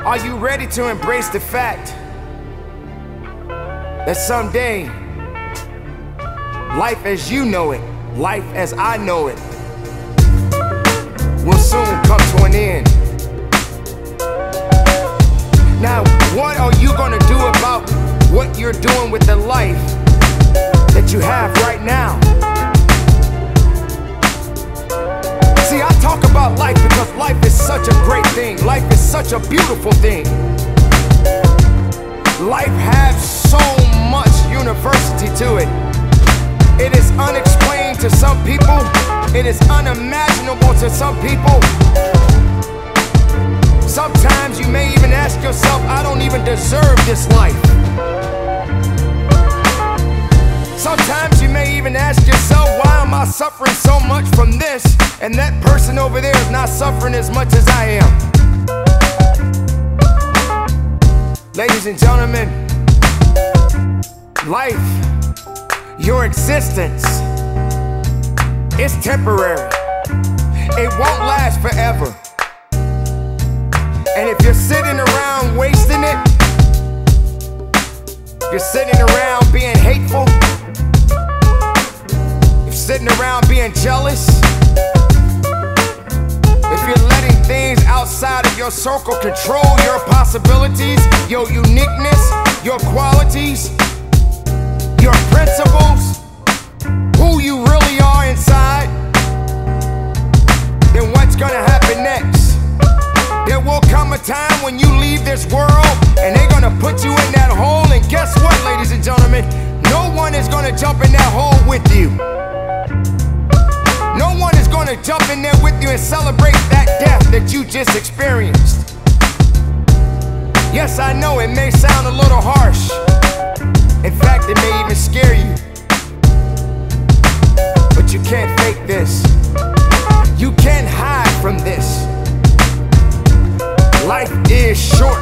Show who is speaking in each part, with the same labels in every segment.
Speaker 1: Are you ready to embrace the fact that someday, life as you know it, life as I know it, will soon come to an end? Now, what are you gonna do about what you're doing with the life that you have right now? See, I talk about life because life is such a great thing. Life is such a beautiful thing. Life has so much university to it. It is unexplained to some people. It is unimaginable to some people. Sometimes you may even ask yourself, I don't even deserve this life. Sometimes you may even ask yourself, why am I suffering so much from this, and that person over there is not suffering as much as I am? Ladies and gentlemen, life, your existence, is temporary. It won't last forever. And if you're sitting around wasting it, if you're sitting around being hateful, if you're sitting around being jealous, if you're letting things outside of your circle control your possibilities, your uniqueness, your qualities, your principles, who you really are inside, then what's gonna happen next? There will come a time when you leave this world and they're gonna put you in that hole, and guess what, ladies and gentlemen? No one is gonna jump in that hole with you. No one is gonna jump in there with you and celebrate that death that you just experienced. Yes, I know it may sound a little harsh. In fact, it may even scare you. But you can't fake this. You can't hide from this. Life is short.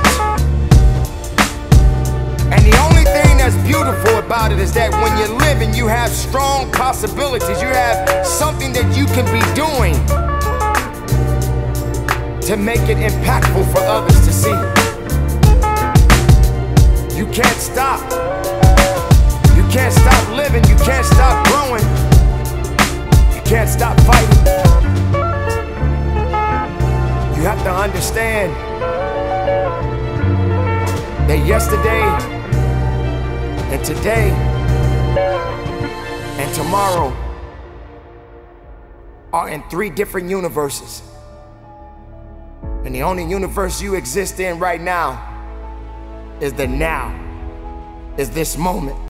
Speaker 1: And the only thing that's beautiful about it is that when you're living, you have strong possibilities. You have something that you can be doing to make it impactful for others to see. You can't stop. You can't stop living. You can't stop growing. You can't stop fighting. You have to understand that yesterday and today and tomorrow are in 3 different universes. And the only universe you exist in right now is the now, is this moment.